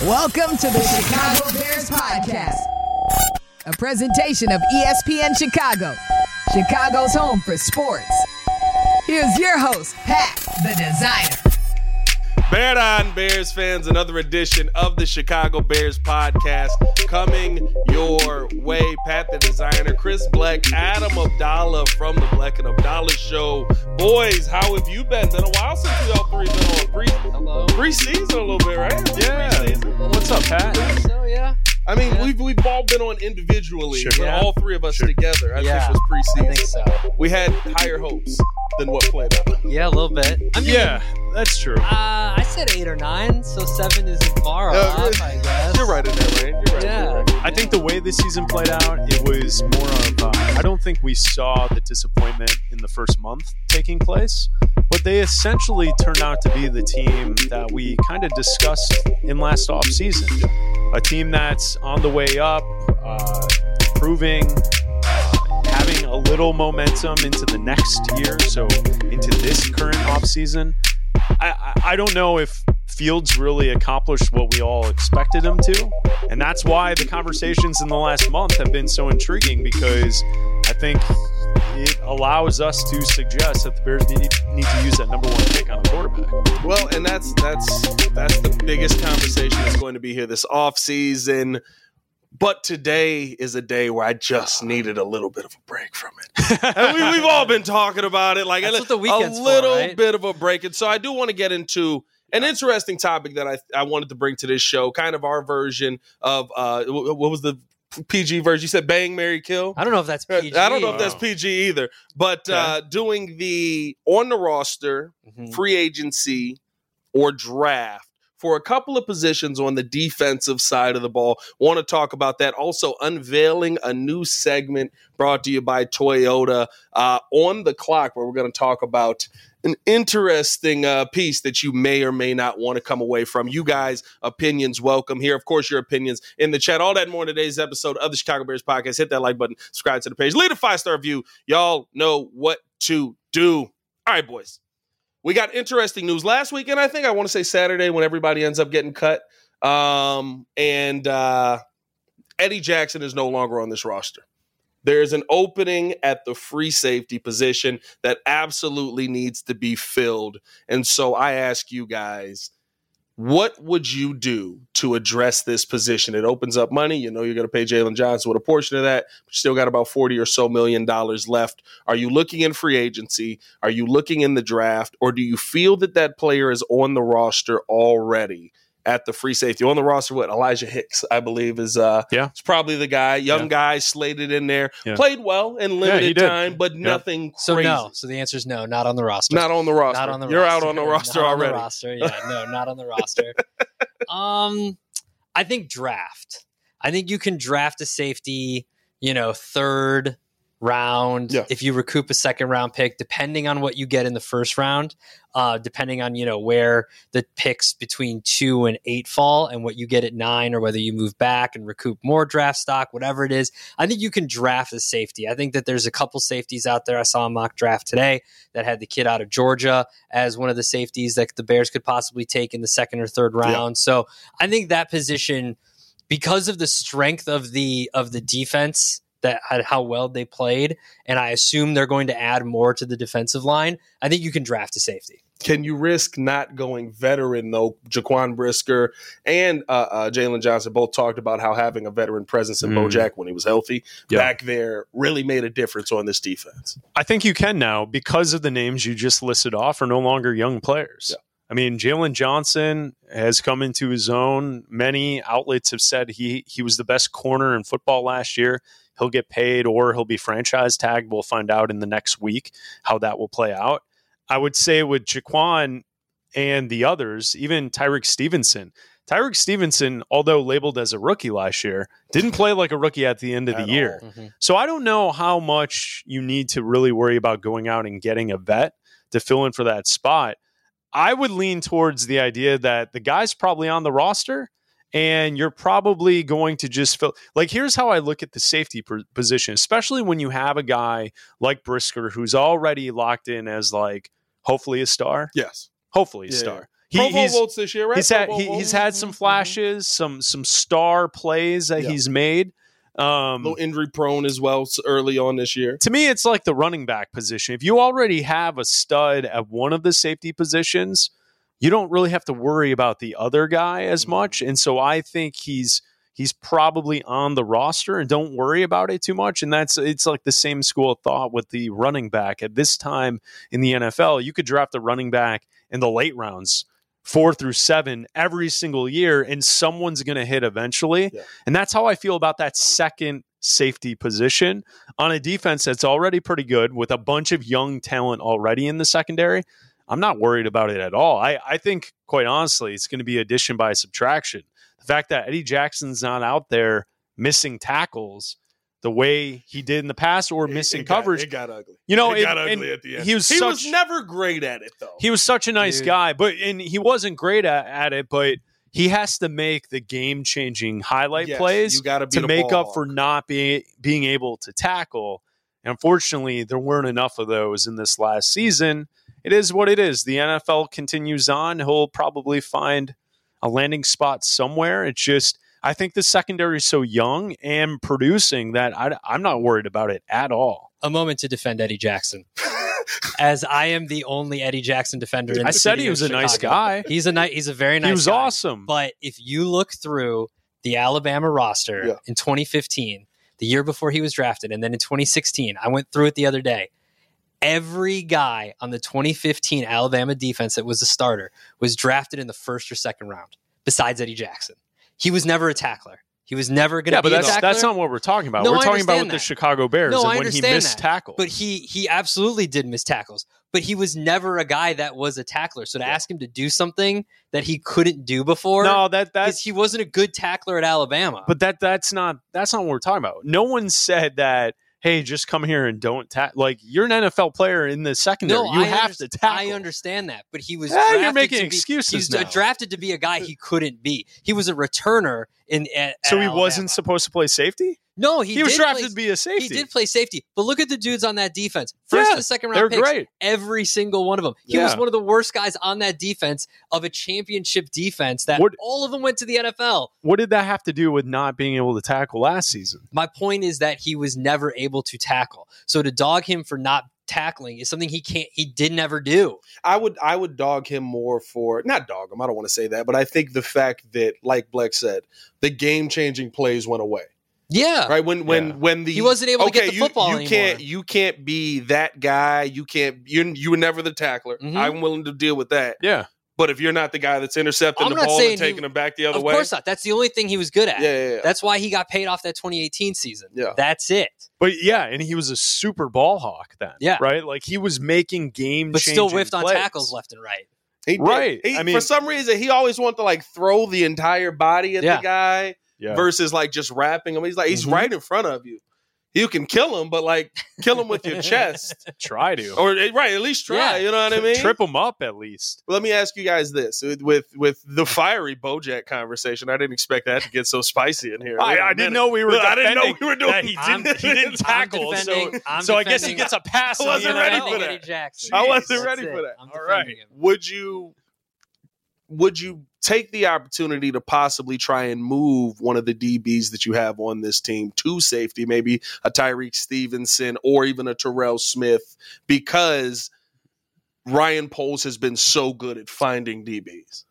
Welcome to the Chicago Bears Podcast, a presentation of ESPN Chicago, Chicago's home for sports. Here's your host, Pat, the Designer. Bear on, Bears fans, another edition of the Chicago Bears Podcast coming your way. Pat, the Designer, Chris Bleck, Adam Abdallah from the Bleck and Abdallah Show. Boys, how have you been? Been a while since we all three been on preseason a little bit, right? Yeah. What's up, Pat? So, yeah. I mean, we've all been on individually, but all three of us together. I think it was preseason. I think so. We had higher hopes than what played out. Yeah, a little bit. I mean, that's true. I said 8 or 9, so 7 isn't far off, I guess. You're right in there, Ray. You're right. Yeah. I think the way the season played out, it was more of, I don't think we saw the disappointment in the first month taking place, but they essentially turned out to be the team that we kind of discussed in last offseason. A team that's on the way up, improving, having a little momentum into the next year, so into this current offseason. I don't know if Fields really accomplished what we all expected him to, and that's why the conversations in the last month have been so intriguing, because I think it allows us to suggest that the Bears need to use that number 1 pick on a quarterback. Well, and that's the biggest conversation that's going to be here this offseason. But today is a day where I just needed a little bit of a break from it. And we've all been talking about it, like That's what the a weekend's little for, right? bit of a break. And so I do want to get into an interesting topic that I wanted to bring to this show, kind of our version of what was the PG version? You said Bang, Marry, Kill? I don't know if that's PG. I don't know if that's PG either. But doing the on the roster, free agency, or draft for a couple of positions on the defensive side of the ball. Want to talk about that. Also unveiling a new segment brought to you by Toyota on the clock, where we're going to talk about an interesting piece that you may or may not want to come away from. You guys, opinions welcome here. Of course, your opinions in the chat. All that and more in today's episode of the Chicago Bears Podcast. Hit that like button, subscribe to the page, leave a 5-star review. Y'all know what to do. All right, boys. We got interesting news last weekend. I think I want to say Saturday, when everybody ends up getting cut. And Eddie Jackson is no longer on this roster. There's an opening at the free safety position that absolutely needs to be filled. And so I ask you guys, what would you do to address this position? It opens up money. You know you're going to pay Jalen Johnson with a portion of that, but you still got about $40 or so million left. Are you looking in free agency? Are you looking in the draft? Or do you feel that player is on the roster already at the free safety? On the roster, Elijah Hicks, I believe, is it's probably the guy. Young guy slated in there. Yeah. Played well in limited time, but nothing crazy. So the answer is no, not on the roster. Not on the roster. Not on the You're roster. out on the roster already. On the roster. Yeah, no, not on the roster. I think draft. I think you can draft a safety, third round, if you recoup a second round pick, depending on what you get in the first round, depending on where the picks between 2 and 8 fall and what you get at 9, or whether you move back and recoup more draft stock, whatever it is. I think you can draft a safety. I think that there's a couple safeties out there. I saw a mock draft today that had the kid out of Georgia as one of the safeties that the Bears could possibly take in the second or third round. So I think that position, because of the strength of the defense, that how well they played, and I assume they're going to add more to the defensive line, I think you can draft a safety. Can you risk not going veteran, though? Jaquan Brisker and Jalen Johnson both talked about how having a veteran presence in Bojack when he was healthy back there really made a difference on this defense. I think you can now, because of the names you just listed off are no longer young players. Yeah. I mean, Jalen Johnson has come into his own. Many outlets have said he was the best corner in football last year. He'll get paid or he'll be franchise tagged. We'll find out in the next week how that will play out. I would say with Jaquan and the others, even Tyreek Stevenson, although labeled as a rookie last year, didn't play like a rookie at the end of the year. So I don't know how much you need to really worry about going out and getting a vet to fill in for that spot. I would lean towards the idea that the guy's probably on the roster and you're probably going to just fill. Like, here's how I look at the safety position, especially when you have a guy like Brisker who's already locked in as, like, hopefully a star. Yes. Hopefully a star. Pro Bowl votes this year, right? He's had some flashes, some star plays that he's made. A little injury prone as well early on this year. To me, it's like the running back position. If you already have a stud at one of the safety positions, you don't really have to worry about the other guy as much. And so I think he's probably on the roster, and don't worry about it too much. And it's like the same school of thought with the running back. At this time in the NFL, you could draft a running back in the late rounds, 4 through 7 every single year, and someone's going to hit eventually. Yeah. And that's how I feel about that second safety position on a defense that's already pretty good with a bunch of young talent already in the secondary. I'm not worried about it at all. I think, quite honestly, it's going to be addition by subtraction. The fact that Eddie Jackson's not out there missing tackles the way he did in the past, or missing coverage. It got ugly. You know, it got ugly at the end. He was never great at it, though. He was such a nice guy, and he wasn't great at it, but he has to make the game-changing highlight plays to make up for not being able to tackle. And unfortunately, there weren't enough of those in this last season. It is what it is. The NFL continues on. He'll probably find a landing spot somewhere. It's just, I think the secondary is so young and producing that I'm not worried about it at all. A moment to defend Eddie Jackson, as I am the only Eddie Jackson defender. I said he was a nice guy. He's a very nice guy. He was awesome. But if you look through the Alabama roster in 2015, the year before he was drafted, and then in 2016, I went through it the other day. Every guy on the 2015 Alabama defense that was a starter was drafted in the first or second round, besides Eddie Jackson. He was never a tackler. He was never going to be a tackler. That's not what we're talking about. We're talking about with the Chicago Bears and when he missed tackles. But he absolutely did miss tackles. But he was never a guy that was a tackler. So to ask him to do something that he couldn't do before, because he wasn't a good tackler at Alabama. But that's not what we're talking about. No one said that, hey, just come here and don't tackle. Like, you're an NFL player in the secondary. You have to tackle. I understand that. But he was you're making excuses now. He was drafted to be a guy he couldn't be. He was a returner at So he Alabama. wasn't supposed to play safety? No, he was drafted to be a safety. He did play safety. But look at the dudes on that defense. First and second round picks. Great. Every single one of them. He was one of the worst guys on that defense of a championship defense that all of them went to the NFL. What did that have to do with not being able to tackle last season? My point is that he was never able to tackle. So to dog him for not tackling is something he did never do. I would dog him more for, not dog him, I don't want to say that, but I think the fact that, like Bleck said, the game-changing plays went away. Yeah. Right. When he wasn't able to get the football anymore. You can't be that guy. You were never the tackler. Mm-hmm. I'm willing to deal with that. Yeah. But if you're not the guy that's intercepting the ball and taking him back the other way. Of course not. That's the only thing he was good at. Yeah. That's why he got paid off that 2018 season. Yeah. That's it. But and he was a super ball hawk then. Yeah. Right? Like, he was making game-changing but still whiffed plays on tackles left and right. He did. For some reason, he always wanted to, like, throw the entire body at the guy. Yeah. Versus like just wrapping him. He's right in front of you. You can kill him, but like kill him with your chest. Try to. Or at least try. Yeah. You know what I mean? Trip him up at least. Well, let me ask you guys this. With the fiery Bojack conversation, I didn't expect that to get so spicy in here. I didn't know we were I didn't know we were doing that. He didn't tackle. So I guess he gets a pass. I wasn't ready for that. Jeez, I wasn't ready for that. All right. Him. Would you take the opportunity to possibly try and move one of the DBs that you have on this team to safety, maybe a Tyreek Stevenson or even a Terrell Smith, because Ryan Poles has been so good at finding DBs?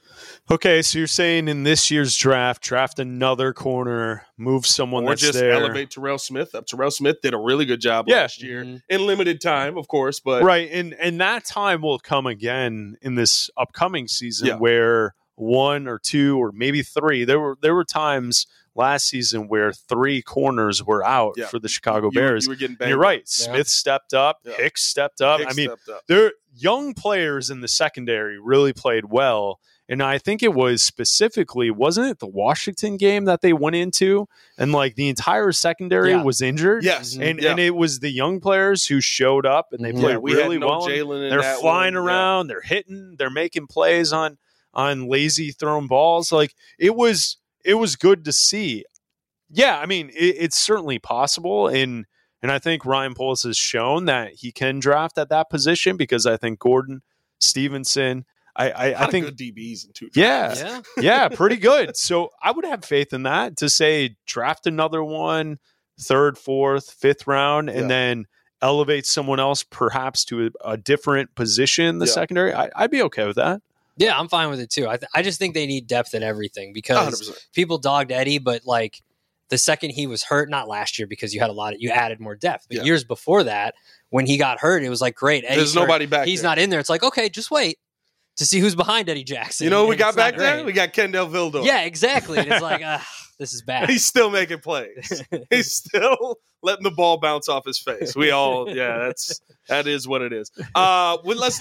Okay, so you're saying in this year's draft another corner, move someone or that's just there. Elevate Terrell Smith up. Terrell Smith did a really good job last year in limited time, of course. But right, and that time will come again in this upcoming season where one or two or maybe three. There were times last season where 3 corners were out for the Chicago Bears. You were getting banged. You're right. Smith stepped up. Hicks stepped up. They're young players in the secondary really played well. And I think it was specifically, wasn't it the Washington game that they went into and like the entire secondary was injured? Yes. And it was the young players who showed up and they played really well. They're flying around, they're hitting, they're making plays on lazy thrown balls. Like it was good to see. Yeah, I mean, it's certainly possible. And I think Ryan Poles has shown that he can draft at that position because I think Gordon, Stevenson, I think good DBs in 2 drafts. Yeah, pretty good. So I would have faith in that to say draft another one, 3rd, 4th, 5th round, and then elevate someone else perhaps to a different position in the secondary. I'd be okay with that. Yeah, I'm fine with it too. I just think they need depth in everything because 100%. people dogged Eddie, but like the second he was hurt, not last year because you added more depth, but years before that, when he got hurt, it was like, great, Eddie's There's nobody hurt. back He's there. not in there. It's like, okay, just wait to see who's behind Eddie Jackson. You know what we And got it's not back there? great. We got Kendall Vildor. Yeah, exactly. And it's like, this is bad. He's still making plays. He's still letting the ball bounce off his face. We all, that is what it is. Let's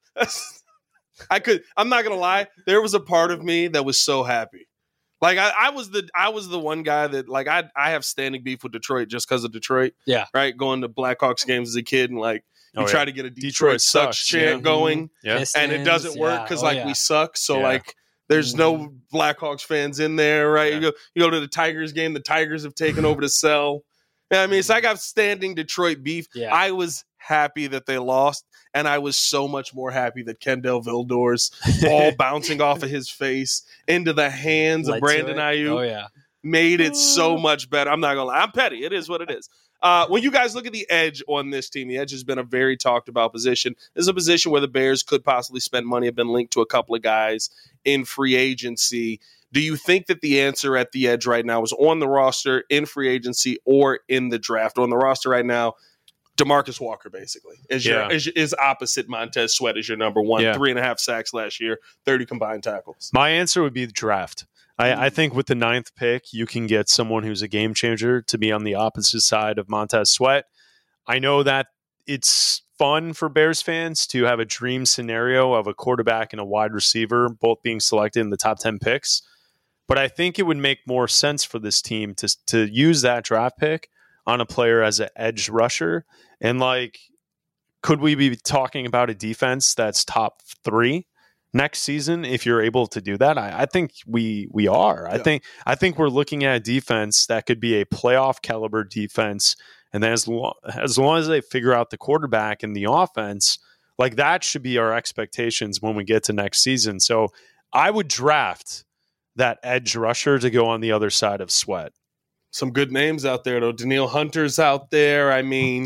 I'm not gonna lie. There was a part of me that was so happy. Like I was the one guy that like I have standing beef with Detroit just because of Detroit. Yeah. Right. Going to Blackhawks games as a kid and like you try to get a Detroit Detroit sucks chant going, and it doesn't work because we suck. So like there's no Blackhawks fans in there, right? You go to the Tigers game. The Tigers have taken over the cell. I mean, it's like I've standing Detroit beef. Yeah. I was happy that they lost, and I was so much more happy that Kendall Vildor's ball bouncing off of his face into the hands of Brandon Ayuk made it so much better. I'm not gonna lie. I'm petty. It is what it is. When you guys look at the edge on this team, the edge has been a very talked about position. This is a position where the Bears could possibly spend money, have been linked to a couple of guys in free agency. Do you think that the answer at the edge right now is on the roster, in free agency, or in the draft? On the roster right now, DeMarcus Walker basically is opposite Montez Sweat as your number one. 3.5 sacks last year, 30 combined tackles. My answer would be the draft. I think with the 9th pick, you can get someone who's a game changer to be on the opposite side of Montez Sweat. I know that it's fun for Bears fans to have a dream scenario of a quarterback and a wide receiver both being selected in the top 10 picks. But I think it would make more sense for this team to use that draft pick on a player as an edge rusher. And like, could we be talking about a defense that's top 3 next season if you're able to do that? I think we are. Yeah. I think we're looking at a defense that could be a playoff caliber defense. And then as long as they figure out the quarterback and the offense, like that should be our expectations when we get to next season. So I would draft that edge rusher to go on the other side of Sweat. Some good names out there, though. Danielle Hunter's out there. I mean,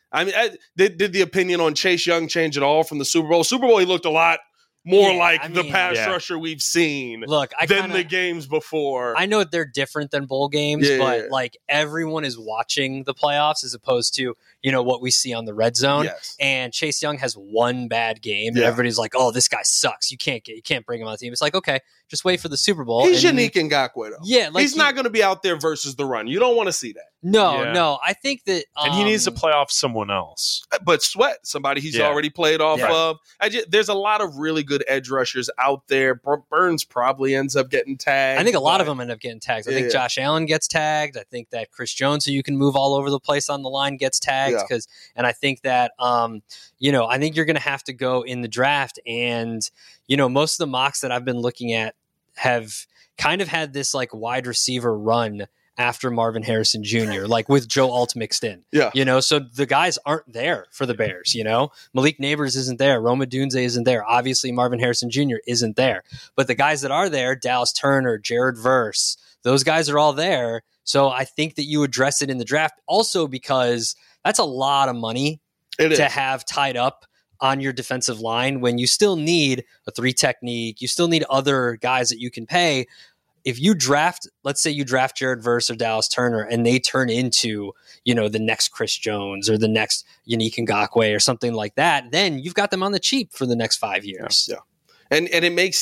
did the opinion on Chase Young change at all from the Super Bowl? Super Bowl, he looked a lot more the pass rusher we've seen than the games before. I know they're different than bowl games, but like everyone is watching the playoffs as opposed to, what we see on the red zone. Yes. And Chase Young has one bad game and everybody's like, oh, this guy sucks. You can't bring him on the team. It's like, okay, just wait for the Super Bowl. He's Yannick Ngakoue, though. Yeah. Like he's not going to be out there versus the run. You don't want to see that. No. I think that... and he needs to play off someone else. But Sweat, somebody he's already played off of. There's a lot of really good edge rushers out there. Burns probably ends up getting tagged. I think a lot of them end up getting tagged. I think Josh Allen gets tagged. I think that Chris Jones, who you can move all over the place on the line, gets tagged. And I think that, I think you're going to have to go in the draft. And, most of the mocks that I've been looking at have kind of had this like wide receiver run after Marvin Harrison Jr., like with Joe Alt mixed in. So the guys aren't there for the Bears, Malik Neighbors isn't there. Roma Dunze isn't there. Obviously, Marvin Harrison Jr. isn't there. But the guys that are there, Dallas Turner, Jared Verse, those guys are all there. So I think that you address it in the draft also because that's a lot of money to have tied up on your defensive line when you still need a 3 technique. You still need other guys that you can pay. If you draft, let's say you draft Jared Verse or Dallas Turner and they turn into, the next Chris Jones or the next Yannick Ngakoue or something like that, then you've got them on the cheap for the next 5 years. Yeah. And it makes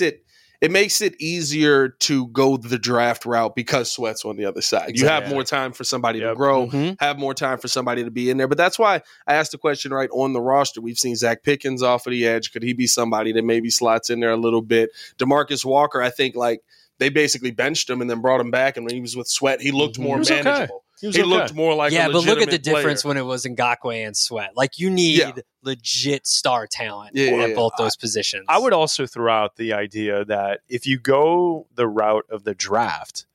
it easier to go the draft route because Sweat's on the other side. Exactly. You have more time for somebody to grow, have more time for somebody to be in there. But that's why I asked the question right on the roster. We've seen Zach Pickens off of the edge. Could he be somebody that maybe slots in there a little bit? DeMarcus Walker, I think they basically benched him and then brought him back. And when he was with Sweat, he looked more manageable. Okay. He looked more like a legitimate but look at the player. difference when it was Ngakoue and Sweat. Like you need legit star talent at both those positions. I would also throw out the idea that if you go the route of the draft,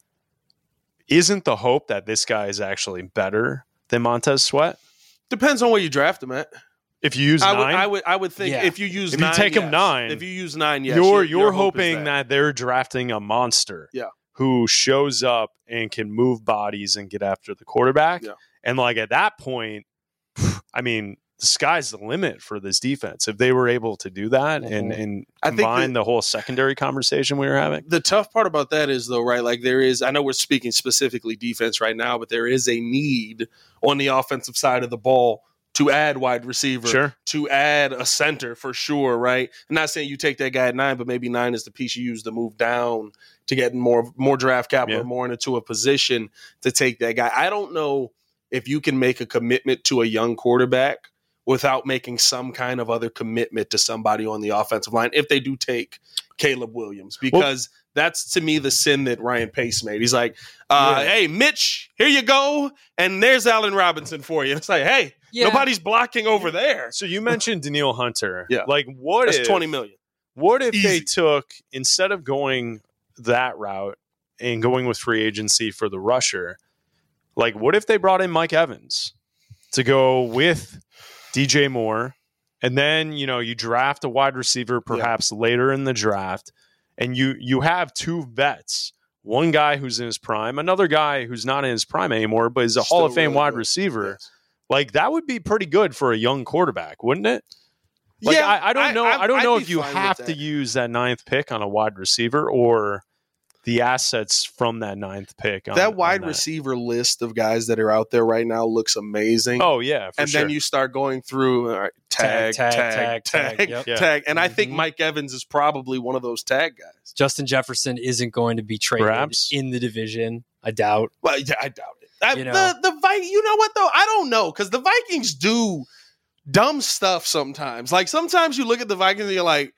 isn't the hope that this guy is actually better than Montez Sweat? Depends on where you draft him at. If you use 9, I would think if you use if 9, you take them 9, if you use 9, yes, you're hoping that they're drafting a monster, who shows up and can move bodies and get after the quarterback. Yeah. And like at that point, I mean, the sky's the limit for this defense if they were able to do that and combine the whole secondary conversation we were having. The tough part about that is, though, right? Like I know we're speaking specifically defense right now, but there is a need on the offensive side of the ball to add wide receiver, to add a center for sure, right? I'm not saying you take that guy at 9, but maybe 9 is the piece you use to move down to get more draft capital, more into a position to take that guy. I don't know if you can make a commitment to a young quarterback without making some kind of other commitment to somebody on the offensive line if they do take Caleb Williams, because that's, to me, the sin that Ryan Pace made. He's like, hey, Mitch, here you go, and there's Allen Robinson for you. It's like, hey, nobody's blocking over there. So you mentioned Danielle Hunter. Like, that's $20 million. What if they took, instead of going that route and going with free agency for the rusher, like what if they brought in Mike Evans to go with DJ Moore, and then you draft a wide receiver perhaps later in the draft, and you have 2 vets, one guy who's in his prime, another guy who's not in his prime anymore but is a Hall of Fame wide receiver. Like that would be pretty good for a young quarterback, wouldn't it? Like, I don't know. I don't know if you have to use that 9th pick on a wide receiver or the assets from that 9th pick. That wide receiver list of guys that are out there right now looks amazing. Oh, yeah. And then you start going through tag. Yep. And I think Mike Evans is probably one of those tag guys. Justin Jefferson isn't going to be traded in the division. I doubt. Well, yeah, I doubt it. The Vikings, you know what, though? I don't know, because the Vikings do dumb stuff sometimes. Like, sometimes you look at the Vikings and you're like,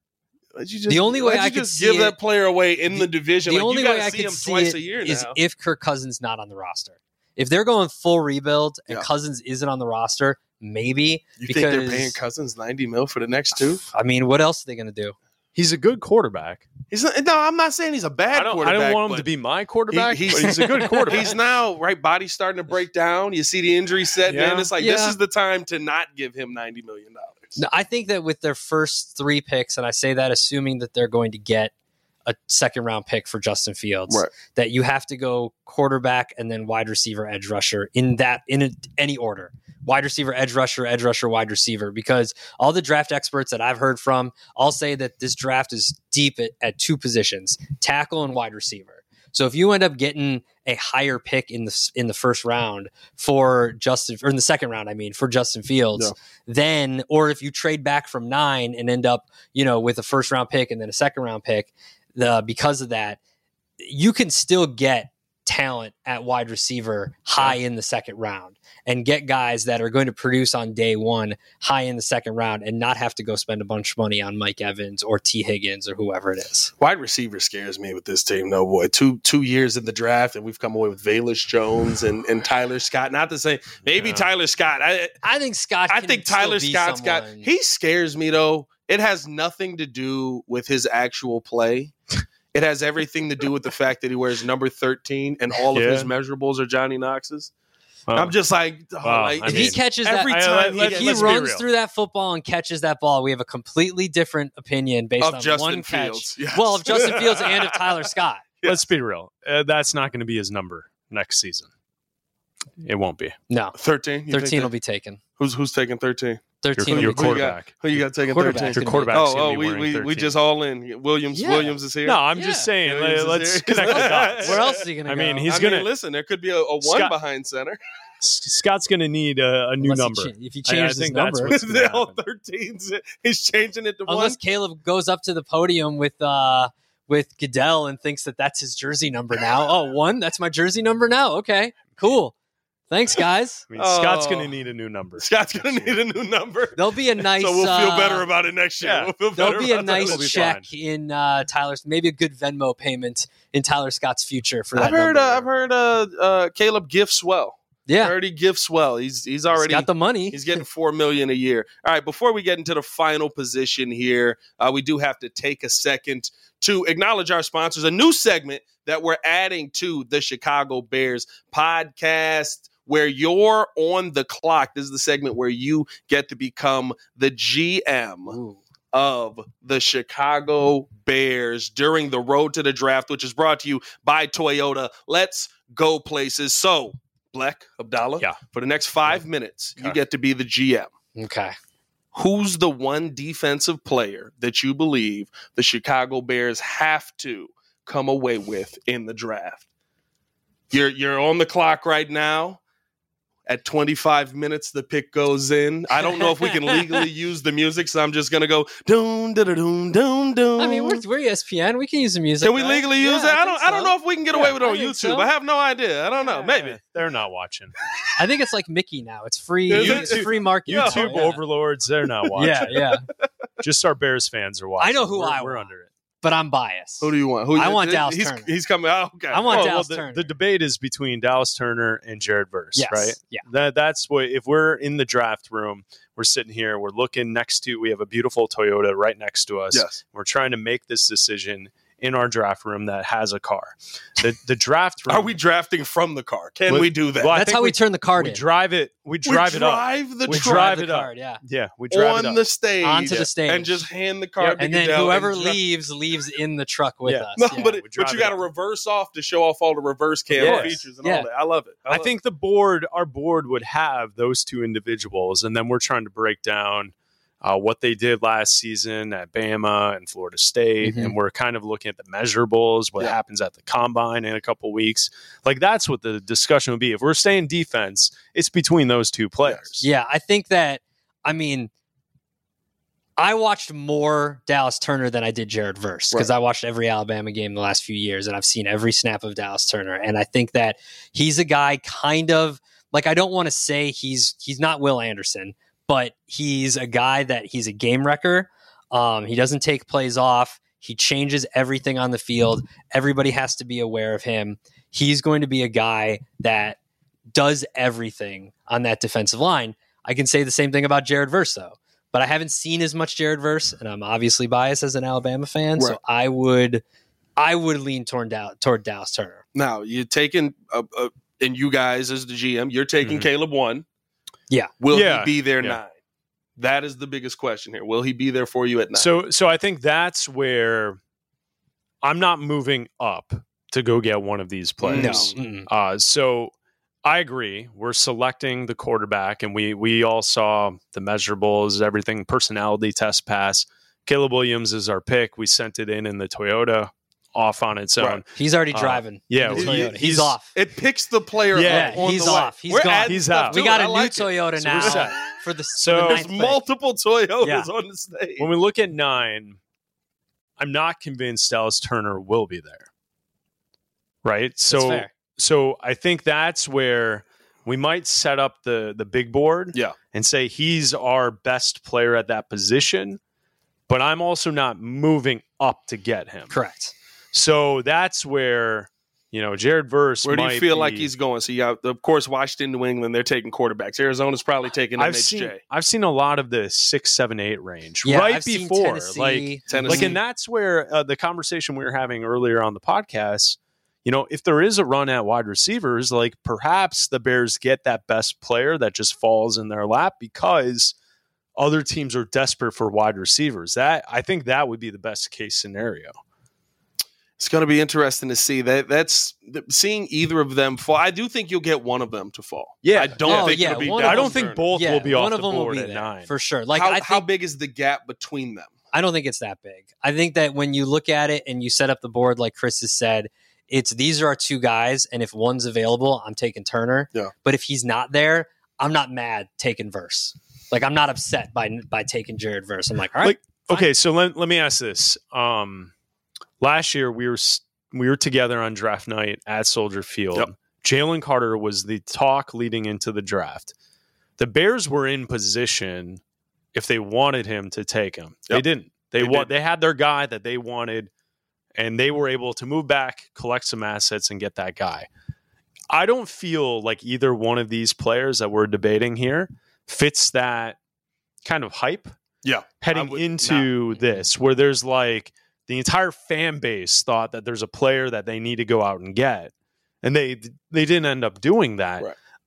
the only way I could give that player away in the division. The only way I could see it is if Kirk Cousins not on the roster. If they're going full rebuild and Cousins isn't on the roster, maybe. You think they're paying Cousins $90 million for the next 2? I mean, what else are they going to do? He's a good quarterback. I'm not saying he's a bad quarterback. I don't want him to be my quarterback, but he's a good quarterback. He's now, body's starting to break down. You see the injury setting in. It's like, this is the time to not give him $90 million. No, I think that with their first 3 picks, and I say that assuming that they're going to get a 2nd-round pick for Justin Fields, that you have to go quarterback and then wide receiver, edge rusher in any order. Wide receiver, edge rusher, wide receiver, because all the draft experts that I've heard from all say that this draft is deep at 2 positions, tackle and wide receiver. So if you end up getting a higher pick in the 1st round for Justin, or in the 2nd round, I mean, for Justin Fields, then, or if you trade back from 9 and end up, with a 1st round pick and then a 2nd round pick, because of that, you can still get talent at wide receiver high in the 2nd round and get guys that are going to produce on day 1 high in the 2nd round and not have to go spend a bunch of money on Mike Evans or T. Higgins or whoever it is. Wide receiver scares me with this team, no boy. 2 years in the draft and we've come away with Velus Jones and Tyler Scott. Not to say maybe Tyler Scott. I think Scott. I think Tyler Scott's got. He scares me though. It has nothing to do with his actual play. It has everything to do with the fact that he wears number 13 and all of his measurables are Johnny Knox's. I'm just like, if he catches every time he runs through that football and catches that ball, we have a completely different opinion based on Justin one Fields. catch. Well, of Justin Fields and of Tyler Scott. Let's be real. That's not going to be his number next season. It won't be. No. 13? 13 will be taken. Who's taking 13? 13. Your quarterback. Who you got taking 13? Your quarterback. We just all in. Williams is here. No, I'm just saying. Let's connect the dots. Where else is he going to go? I mean, he's going to listen. There could be a 1 behind center. Scott's going to need a new number. If he changes his number, the whole 13s. He's changing it to 1. Unless Caleb goes up to the podium with Goodell and thinks that that's his jersey number now. Oh, 1? That's my jersey number now. Okay, cool. Thanks, guys. I mean, Scott's going to need a new number. There'll be a nice. So we'll feel better about it next year. Yeah. There'll be a nice check in Tyler's. Maybe a good Venmo payment in Tyler Scott's future for that. I've heard Caleb gifts well. Yeah, I heard he gifts well. He's already got the money. He's getting $4 million a year. All right. Before we get into the final position here, we do have to take a second to acknowledge our sponsors. A new segment that we're adding to the Chicago Bears podcast. where you're on the clock. This is the segment where you get to become the GM of the Chicago Bears during the road to the draft, which is brought to you by Toyota. Let's go places. So, Black Abdallah, for the next 5 minutes, you get to be the GM. Okay. Who's the one defensive player that you believe the Chicago Bears have to come away with in the draft? You're on the clock right now. At 25 minutes, the pick goes in. I don't know if we can legally use the music, so I'm just going to go doon, da, da, doon, doon, doon. I mean, we're ESPN. We can use the music. Can we legally use it? I don't know if we can get away with it on YouTube. So. I have no idea. I don't know. Maybe. They're not watching. I think it's like Mickey now. It's free. It's free marketing. YouTube overlords, they're not watching. Yeah. Just our Bears fans are watching. I know who we're want. under it. But I'm biased. Who do you want? I want Dallas Turner. He's coming. Oh, okay. I want Dallas Turner. The debate is between Dallas Turner and Jared Verse, right? Yeah. That's what, if we're in the draft room, we're sitting here, we're looking next to, we have a beautiful Toyota right next to us. Yes. We're trying to make this decision in our draft room that has a car. The draft room. Are we drafting from the car? Can we do that? Well, that's how we turn the card in. We drive it up. We drive the card, Yeah, we drive it up. The stage. Onto the stage. And just hand the card to and then Goodell whoever leaves in the truck with us. No, but you got to reverse off to show off all the reverse cam features and all that. I love it. I think our board would have those two individuals, and then we're trying to break down what they did last season at Bama and Florida State, and we're kind of looking at the measurables, what happens at the combine in a couple weeks. Like, that's what the discussion would be. If we're staying defense, it's between those two players. Yeah, I think that, I watched more Dallas Turner than I did Jared Verse because I watched every Alabama game the last few years, and I've seen every snap of Dallas Turner. And I think that he's a guy kind of, like, I don't want to say he's not Will Anderson, but he's a guy that he's a game wrecker. He doesn't take plays off. He changes everything on the field. Everybody has to be aware of him. He's going to be a guy that does everything on that defensive line. I can say the same thing about Jared Verse, though. But I haven't seen as much Jared Verse, and I'm obviously biased as an Alabama fan, so I would lean toward Dallas Turner. Now, you're taking, and you guys as the GM, you're taking Caleb 1. Yeah. Will he be there 9? That is the biggest question here. Will he be there for you at 9? So I think that's where I'm not moving up to go get one of these players. No. So I agree. We're selecting the quarterback, and we all saw the measurables, everything, personality test pass. Caleb Williams is our pick. We sent it in the Toyota. Off on its own. Right. He's already driving. He's off. It picks the player up on he's the off. way. He's gone. He's out. We got a new Toyota now for the there's multiple Toyotas on the stage. When we look at 9, I'm not convinced Dallas Turner will be there. Right? So I think that's where we might set up the big board and say he's our best player at that position, but I'm also not moving up to get him. Correct. So that's where, Jared Verse. Where do you feel like he's going? So, of course, Washington, New England, they're taking quarterbacks. Arizona's probably taking MHJ. I've seen a lot of the 6, 7, 8 range I've before. Tennessee. And that's where the conversation we were having earlier on the podcast, if there is a run at wide receivers, like perhaps the Bears get that best player that just falls in their lap because other teams are desperate for wide receivers. I think that would be the best case scenario. It's going to be interesting to see that's seeing either of them fall. I do think you'll get one of them to fall. Yeah, I don't think it'll be. I don't think both will be off one of the them board will be at there, 9 for sure. Like, how big is the gap between them? I don't think it's that big. I think that when you look at it and you set up the board, like Chris has said, these are our 2 guys, and if one's available, I'm taking Turner. Yeah. But if he's not there, I'm not mad taking Verse. Like, I'm not upset by taking Jared Verse. I'm like, all right. Okay, so let me ask this. Last year we were together on draft night at Soldier Field. Yep. Jalen Carter was the talk leading into the draft. The Bears were in position if they wanted him to take him. Yep. They didn't. They had their guy that they wanted, and they were able to move back, collect some assets, and get that guy. I don't feel like either one of these players that we're debating here fits that kind of hype heading into this, where there's like the entire fan base thought that there's a player that they need to go out and get, and they didn't end up doing that. Right.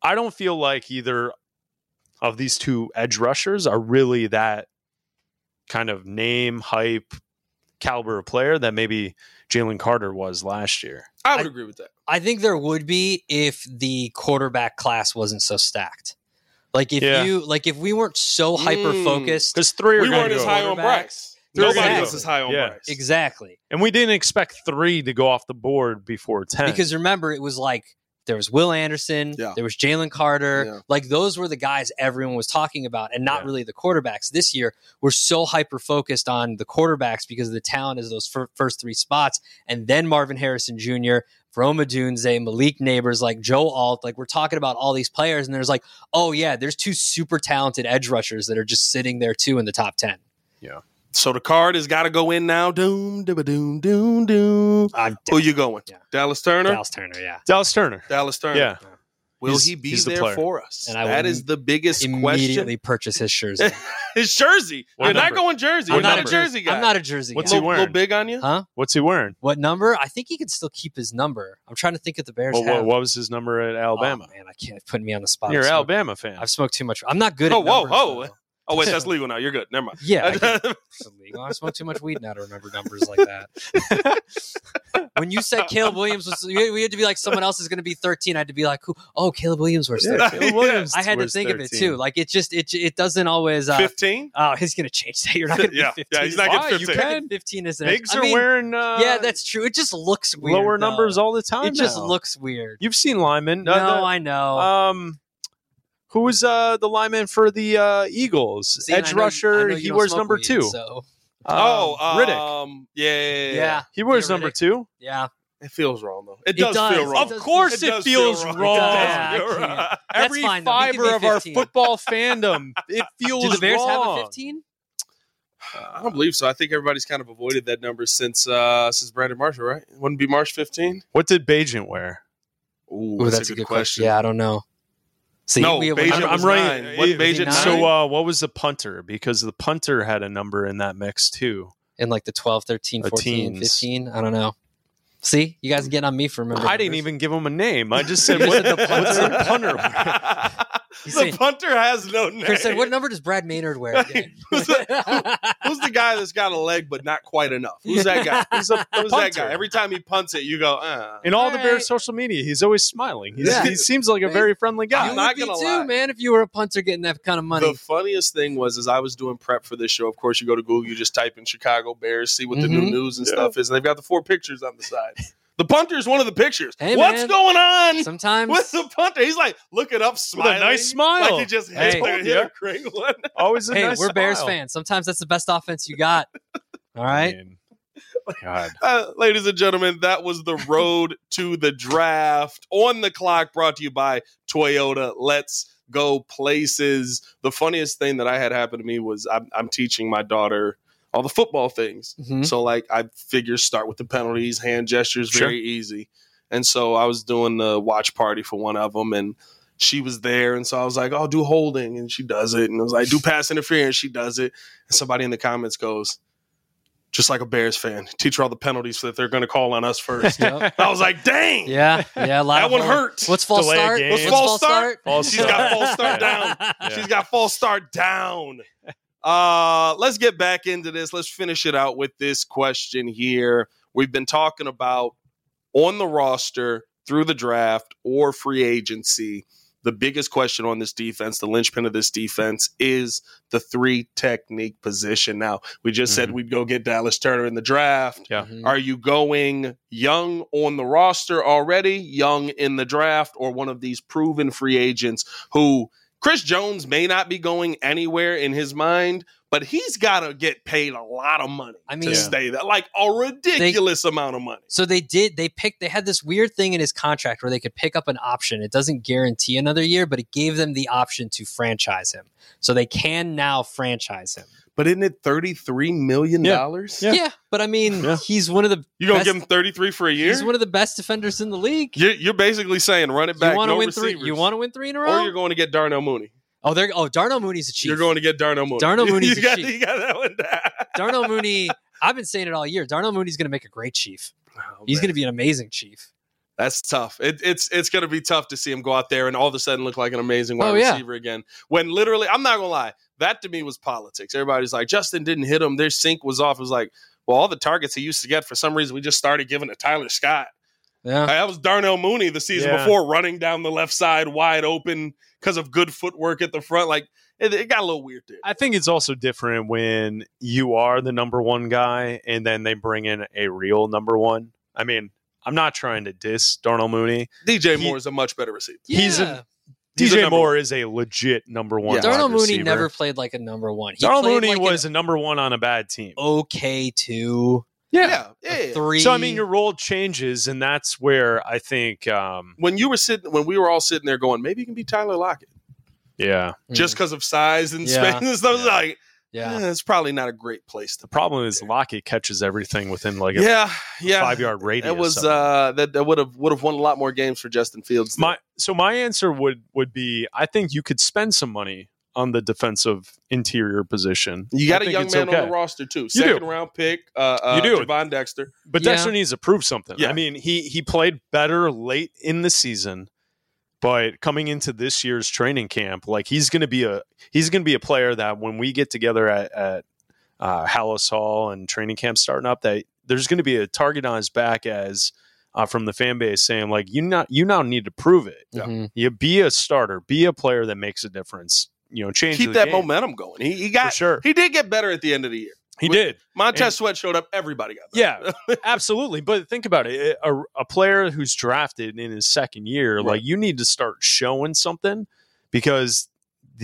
I don't feel like either of these two edge rushers are really that kind of name, hype, caliber of player that maybe Jalen Carter was last year. I would agree with that. I think there would be if the quarterback class wasn't so stacked. Like if we weren't so hyper focused, because we weren't as high on Bryce. Nobody was as high on Bryce. Exactly. And we didn't expect 3 to go off the board before 10. Because remember, it was like there was Will Anderson, there was Jalen Carter. Yeah. Like those were the guys everyone was talking about and not really the quarterbacks. This year, we're so hyper-focused on the quarterbacks because of the talent is those first 3 spots. And then Marvin Harrison Jr., Rome Odunze, Malik Neighbors, like Joe Alt. Like we're talking about all these players and there's like, oh yeah, there's 2 super talented edge rushers that are just sitting there too in the top 10. Yeah. So the card has got to go in now. Doom, doom, doom, doom, doom. Who you going? Yeah. Dallas Turner? Dallas Turner, yeah. Dallas Turner. Yeah. Will he be there for us? And that is the biggest immediately question. purchase his jersey. His jersey. You're not going jersey. You're not a jersey guy. I'm not a jersey guy. What's he wearing? A little big on you? Huh? What's he wearing? What number? I think he can still keep his number. I'm trying to think if the Bears have. What was his number at Alabama? Oh, man, I can't put me on the spot. You're an Alabama fan. I've smoked too much. I'm not good at numbers. Whoa. Oh, wait, that's legal now. You're good. Never mind. Yeah. It's illegal. I smoke too much weed now to remember numbers like that. When you said Caleb Williams we had to be like someone else is going to be 13. I had to be like, Caleb Williams was 13. Caleb Williams I had to think 13. Of it too. Like it doesn't always 15. Oh, he's going to change that. You're not going to be 15. Yeah, he's not getting 15. You can. 15 is Bigs are wearing. Yeah, that's true. It just looks weird. Lower numbers all the time. It just looks weird. You've seen linemen. No, I know. Who was the lineman for the Eagles? Edge rusher. He wears number 2. So. Riddick. Yeah. He wears number 2. Yeah. It feels wrong, though. It does feel wrong. Of course it feels wrong. Every fiber of our football fandom, it feels wrong. Do the Bears have a 15? I don't believe so. I think everybody's kind of avoided that number since Brandon Marshall, right? It wouldn't be March 15? What did Bagent wear? Ooh, that's a good question. Yeah, I don't know. See, no, I'm right. So what was the punter? Because the punter had a number in that mix too. In like the 12, 13, 14, 15? I don't know. See? You guys are getting on me for remembering. I didn't even give him a name. I just said, what's the punter? The punter has no name. Chris said, what number does Brad Maynard wear again? Who's the guy that's got a leg but not quite enough? Who's that guy? Who's that guy? Every time he punts it, you go, In all the Bears social media, he's always smiling. He seems like a very friendly guy. I'm not going to lie. Man, if you were a punter getting that kind of money. The funniest thing was, as I was doing prep for this show, of course, you go to Google, you just type in Chicago Bears, see what the new news and stuff is, and they've got the 4 pictures on the side. The punter is one of the pictures. Hey, what's going on? Sometimes with the punter, he's like looking up, smiling, with a nice smile, like he just hit a Kringle. Always a nice we're smile. Bears fans. Sometimes that's the best offense you got. All right, God. Ladies and gentlemen, that was the road to the draft on the clock. Brought to you by Toyota. Let's go places. The funniest thing that I had happen to me was I'm teaching my daughter all the football things. So like I figure start with the penalties, hand gestures, very easy. And so I was doing the watch party for one of them and she was there. And so I was like, oh, do holding. And she does it. And I was like, do pass interference. She does it. And somebody in the comments goes, just like a Bears fan, teach her all the penalties so that they're going to call on us first. I was like, dang. Yeah. That one hurt. What's false start? What's false start? She's got false start down. She's got false start down. Let's get back into this. Let's finish it out with this question here. We've been talking about on the roster, through the draft, or free agency. The biggest question on this defense, the linchpin of this defense, is the 3 technique position. Now, we just said we'd go get Dallas Turner in the draft. Yeah. Are you going young on the roster already, young in the draft, or one of these proven free agents who Chris Jones may not be going anywhere in his mind, but he's got to get paid a lot of money to stay there, like a ridiculous amount of money. So they had this weird thing in his contract where they could pick up an option. It doesn't guarantee another year, but it gave them the option to franchise him. So they can now franchise him. But isn't it $33 million? Yeah, but I mean, he's one of the You're going to give him 33 for a year? He's one of the best defenders in the league. You're basically saying run it back, no receivers. You want to win 3 in a row? Or you're going to get Darnell Mooney. Darnell Mooney's a chief. You're going to get Darnell Mooney. Darnell Mooney's a chief. You got that one down. Darnell Mooney, I've been saying it all year. Darnell Mooney's going to make a great chief. He's going to be an amazing chief. That's tough. It's going to be tough to see him go out there and all of a sudden look like an amazing wide receiver again. When literally, I'm not going to lie, that to me was politics. Everybody's like, Justin didn't hit him. Their sync was off. It was like, well, all the targets he used to get, for some reason, we just started giving to Tyler Scott. Yeah. That was Darnell Mooney the season before, running down the left side wide open because of good footwork at the front. Like, it got a little weird there. I think it's also different when you are the number one guy and then they bring in a real number one. I mean, I'm not trying to diss Darnell Mooney. DJ Moore is a much better receiver. DJ Moore is a legit number one. Yeah. Darnell Mooney never played like a number one. Darnell Mooney was a number one on a bad team. Okay, 2. Yeah. 3. So I mean, your role changes, and that's where I think when we were all sitting there going, maybe you can be Tyler Lockett. Yeah, just because of size and space and stuff. Like, it's probably not a great place. The problem is Lockett catches everything within like a 5-yard radius. It was that would have won a lot more games for Justin Fields. My answer would be, I think you could spend some money on the defensive interior position. You got a young man on the roster too. Second round pick. You do. Javon Dexter. But Dexter needs to prove something. Yeah. I mean, he played better late in the season, but coming into this year's training camp, like he's going to be a player that when we get together at Hallis Hall and training camp starting up, that there's going to be a target on his back as from the fan base saying like, you now need to prove it. Mm-hmm. You be a starter, be a player that makes a difference. Change. Keep that momentum going. He did get better at the end of the year. He did. Montez Sweat showed up. Everybody got better. Yeah, absolutely. But think about it. A player who's drafted in his second year, like you need to start showing something because the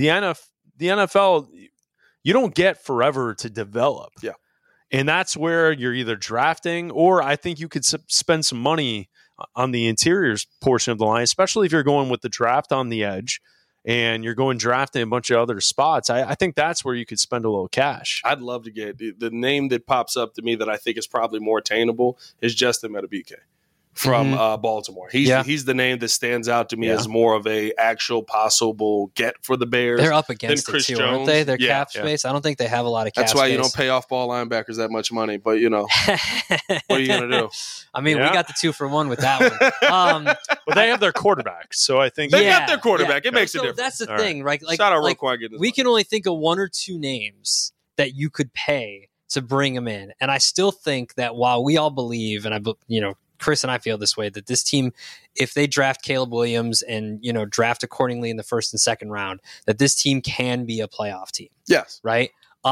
NFL, you don't get forever to develop. Yeah. And that's where you're either drafting or I think you could spend some money on the interiors portion of the line, especially if you're going with the draft on the edge. And you're going drafting a bunch of other spots, I think that's where you could spend a little cash. I'd love to get the name that pops up to me that I think is probably more attainable is Justin Madubuike from Baltimore. He's the name that stands out to me as more of a actual possible get for the Bears. They're up against it too, aren't they? Their cap space. I don't think they have a lot of cap space. That's why you don't pay off ball linebackers that much money. But what are you going to do? I mean, we got the 2-for-1 with that one. Well, they have their quarterback, so I think they got their quarterback. It makes a difference. That's the thing, right? Like, shout out Roquan. We can only think of 1 or 2 names that you could pay to bring them in, and I still think that while we all believe, and Chris and I feel this way, that this team, if they draft Caleb Williams and, draft accordingly in the first and second round, that this team can be a playoff team. Yes. Right?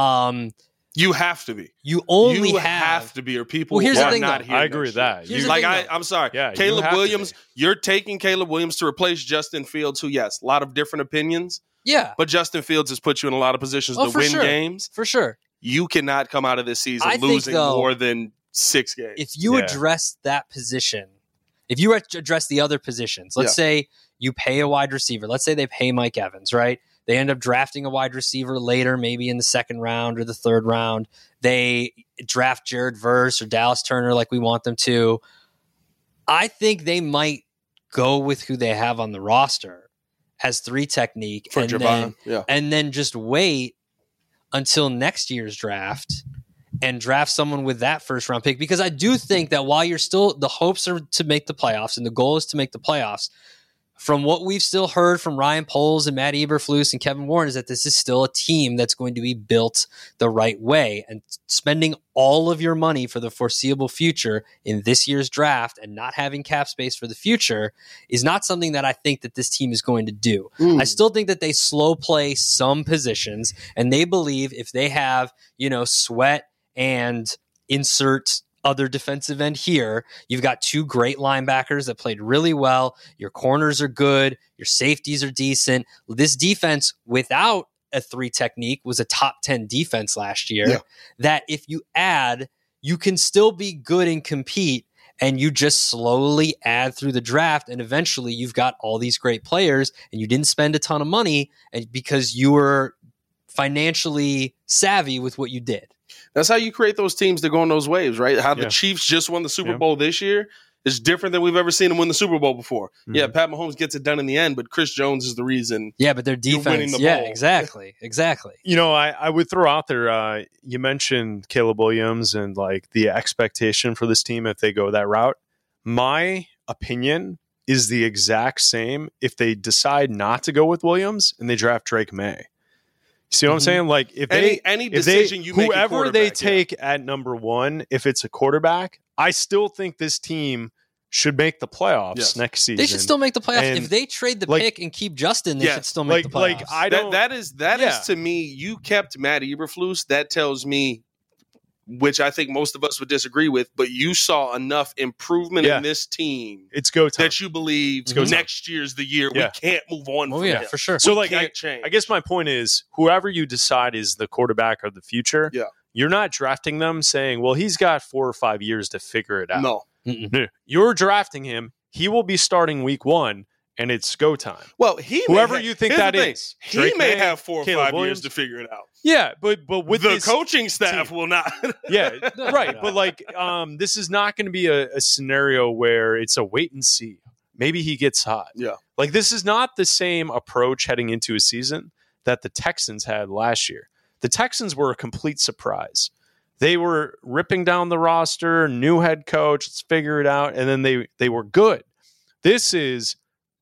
You have to be. You only have to be, or people here's the thing, not here. I agree with that. I'm sorry. Yeah, Caleb Williams, you're taking Caleb Williams to replace Justin Fields, who, yes, a lot of different opinions. Yeah. But Justin Fields has put you in a lot of positions to win games. For sure. You cannot come out of this season losing more than 6 games. If you address that position, if you address the other positions, let's say you pay a wide receiver. Let's say they pay Mike Evans, right? They end up drafting a wide receiver later, maybe in the second round or the third round. They draft Jared Verse or Dallas Turner like we want them to. I think they might go with who they have on the roster as 3 technique for Javon, and then just wait until next year's draft and draft someone with that first round pick. Because I do think that while you're still, the hopes are to make the playoffs and the goal is to make the playoffs, from what we've still heard from Ryan Poles and Matt Eberflus and Kevin Warren is that this is still a team that's going to be built the right way, and spending all of your money for the foreseeable future in this year's draft and not having cap space for the future is not something that I think that this team is going to do. I still think that they slow play some positions, and they believe if they have, Sweat and insert other defensive end here, you've got 2 great linebackers that played really well. Your corners are good. Your safeties are decent. This defense without a 3 technique was a top 10 defense last year. Yeah. That if you add, you can still be good and compete, and you just slowly add through the draft, and eventually you've got all these great players, and you didn't spend a ton of money because you were financially savvy with what you did. That's how you create those teams that go on those waves, right? How the Chiefs just won the Super Bowl this year is different than we've ever seen them win the Super Bowl before. Yeah, Pat Mahomes gets it done in the end, but Chris Jones is the reason. Yeah, but their defense. Exactly. I would throw out there, you mentioned Caleb Williams and like the expectation for this team if they go that route. My opinion is the exact same if they decide not to go with Williams and they draft Drake May. See what I'm saying? Like if any decision you make, whoever they take at number 1, if it's a quarterback, I still think this team should make the playoffs next season. They should still make the playoffs. And if they trade the pick and keep Justin, they should still make the playoffs. That is to me, you kept Matt Eberflus. That tells me, which I think most of us would disagree with, but you saw enough improvement in this team. It's go time. That you believe next year's the year. We can't move on from it. For sure. So I guess my point is, whoever you decide is the quarterback of the future, you're not drafting them saying, well, he's got 4 or 5 years to figure it out. No. You're drafting him. He will be starting week 1. And it's go time. Well, whoever you think that is, he may have 4 or 5 years to figure it out. Yeah, but with the coaching staff will not. Yeah, right. But this is not going to be a scenario where it's a wait and see. Maybe he gets hot. Yeah, this is not the same approach heading into a season that the Texans had last year. The Texans were a complete surprise. They were ripping down the roster, new head coach, let's figure it out, and then they were good. This is.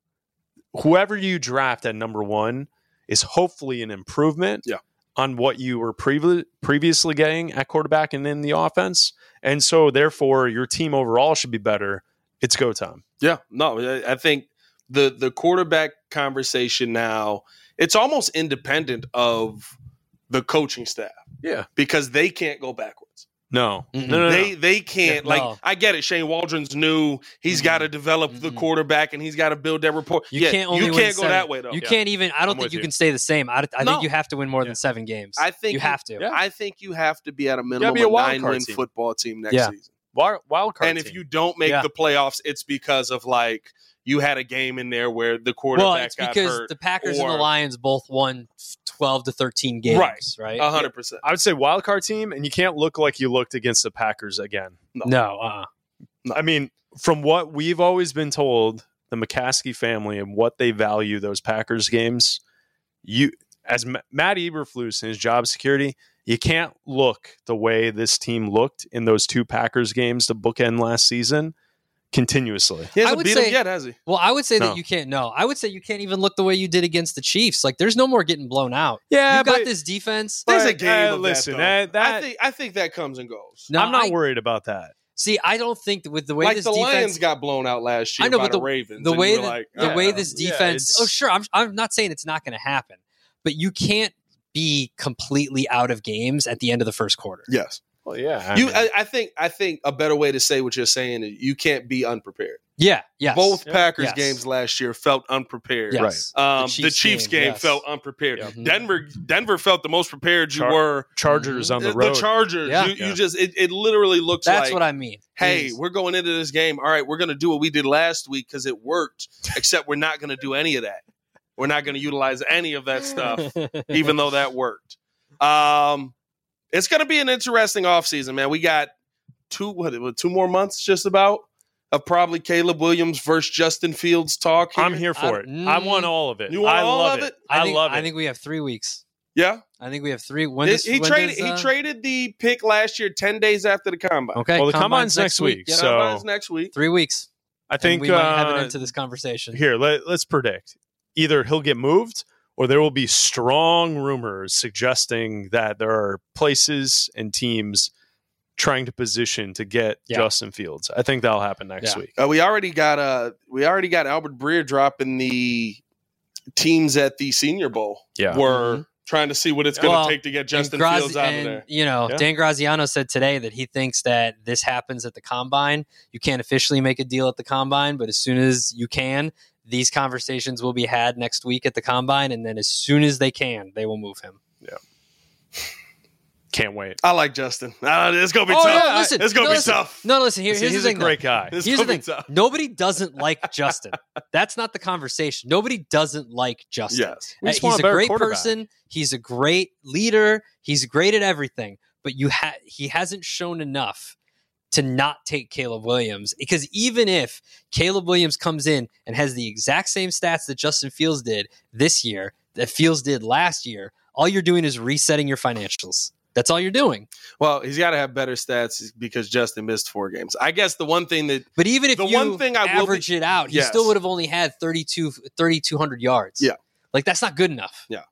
Whoever you draft at number 1 is hopefully an improvement on what you were previously getting at quarterback and in the offense. And so, therefore, your team overall should be better. It's go time. Yeah. No, I think the quarterback conversation now, it's almost independent of the coaching staff. Yeah. Because they can't go backwards. No. They can't. I get it. Shane Waldron's new. He's got to develop the quarterback, and he's got to build that rapport. You can't go that way, though. You can't even. I don't think you can stay the same. I think you have to win more than 7 games. I think you have to. Yeah. I think you have to be at a minimum a 9-win football team next season. Wild card and if you don't make the playoffs, it's because of you had a game in there where the quarterback got hurt. Well, it's because the Packers and the Lions both won 12 to 13 games, right? 100%. I would say wild card team, and you can't look like you looked against the Packers again. No. I mean, from what we've always been told, the McCaskey family and what they value those Packers games, as Matt Eberflus and his job security, you can't look the way this team looked in those 2 Packers games to bookend last season. Continuously. He hasn't beat him yet, has he? Well, I would say that you can't. No, I would say you can't even look the way you did against the Chiefs. There's no more getting blown out. Yeah, you've got this defense. There's a game. Listen, I think that comes and goes. No, I'm not worried about that. See, I don't think with the way this defense, Lions got blown out last year by the Ravens. The way this defense. Oh, sure. I'm not saying it's not going to happen, but you can't be completely out of games at the end of the first quarter. Yes. Well, yeah. I think a better way to say what you're saying is you can't be unprepared. Yeah. Yes. Both Packers games last year felt unprepared. Yes. Right. The Chiefs game felt unprepared. Yeah. Denver felt the most prepared you were. Chargers on the road. The Chargers. Yeah. You just it literally looks That's what I mean. Hey, we're going into this game. All right, we're going to do what we did last week because it worked. Except we're not going to do any of that. We're not going to utilize any of that stuff, even though that worked. It's going to be an interesting offseason, man. We got 2 more months just about of probably Caleb Williams versus Justin Fields talk here. I'm here for it. I want all of it. You want all of it? I love it. I think we have 3 weeks. Yeah? I think we have 3. He traded the pick last year 10 days after the Combine. Okay. Well, the Combine's next week. Yeah, so Combine's next week. 3 weeks. I think we might have an end to this conversation. Here, let's predict. Either he'll get moved or there will be strong rumors suggesting that there are places and teams trying to position to get Justin Fields. I think that'll happen next week. We already got Albert Breer dropping the teams at the Senior Bowl. Yeah. We're trying to see what it's going to take to get Justin Fields out of there. Dan Graziano said today that he thinks that this happens at the Combine. You can't officially make a deal at the Combine, but as soon as you can, these conversations will be had next week at the Combine, and then as soon as they can, they will move him. Yeah. Can't wait. I like Justin. It's going to be tough. No, listen, it's going to be tough. No, listen. Here's he's the thing. He's a great guy. Here's the thing. Nobody doesn't like Justin. That's not the conversation. Nobody doesn't like Justin. Yes. He's a great person. He's a great leader. He's great at everything. But he hasn't shown enough to not take Caleb Williams, because even if Caleb Williams comes in and has the exact same stats that Justin Fields did this year, that Fields did last year, all you're doing is resetting your financials. That's all you're doing. Well, he's got to have better stats because Justin missed 4 games. I guess the one thing that... But even if you average it out, he still would have only had 3,200 yards. Yeah. Like, that's not good enough. Yeah.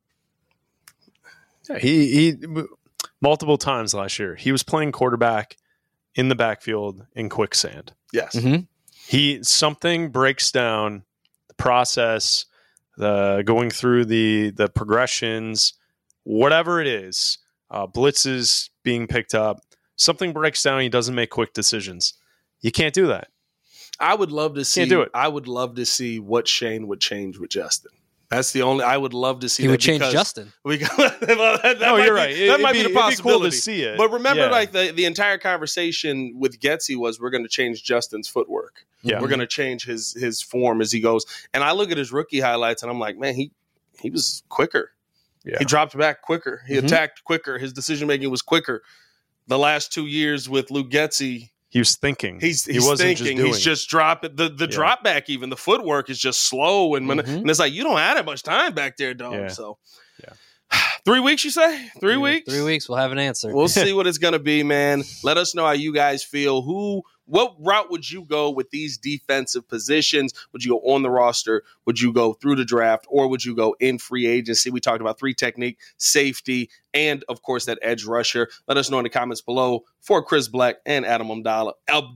He multiple times last year, he was playing quarterback in the backfield in quicksand. Yes. Mm-hmm. Something breaks down the process, going through the progressions, whatever it is, blitzes being picked up, something breaks down. He doesn't make quick decisions. You can't do that. I would love to see. Can't do it. I would love to see what Shane would change with Justin. That's the only. I would love to see. He would change Justin. You're right. That might be the possibility. It'd be cool to see it. But remember, like the entire conversation with Getsy was, we're going to change Justin's footwork. Yeah. We're going to change his form as he goes. And I look at his rookie highlights, and I'm like, man, he was quicker. Yeah. He dropped back quicker. He attacked quicker. His decision making was quicker. The last 2 years with Luke Getsy, he was thinking. He wasn't thinking. He's just dropping the drop back. Even the footwork is just slow, and it's like you don't have that much time back there, dog. Yeah. So, 3 weeks, you say? 3 weeks? 3 weeks. We'll have an answer. We'll see what it's going to be, man. Let us know how you guys feel. What route would you go with these defensive positions? Would you go on the roster? Would you go through the draft? Or would you go in free agency? We talked about 3 technique, safety, and, of course, that edge rusher. Let us know in the comments below. For Chris Black and Adam Abdallah.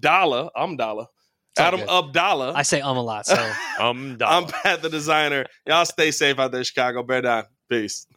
Adam Abdallah. I say a lot, so. I'm Pat the Designer. Y'all stay safe out there, Chicago. Bear down. Peace.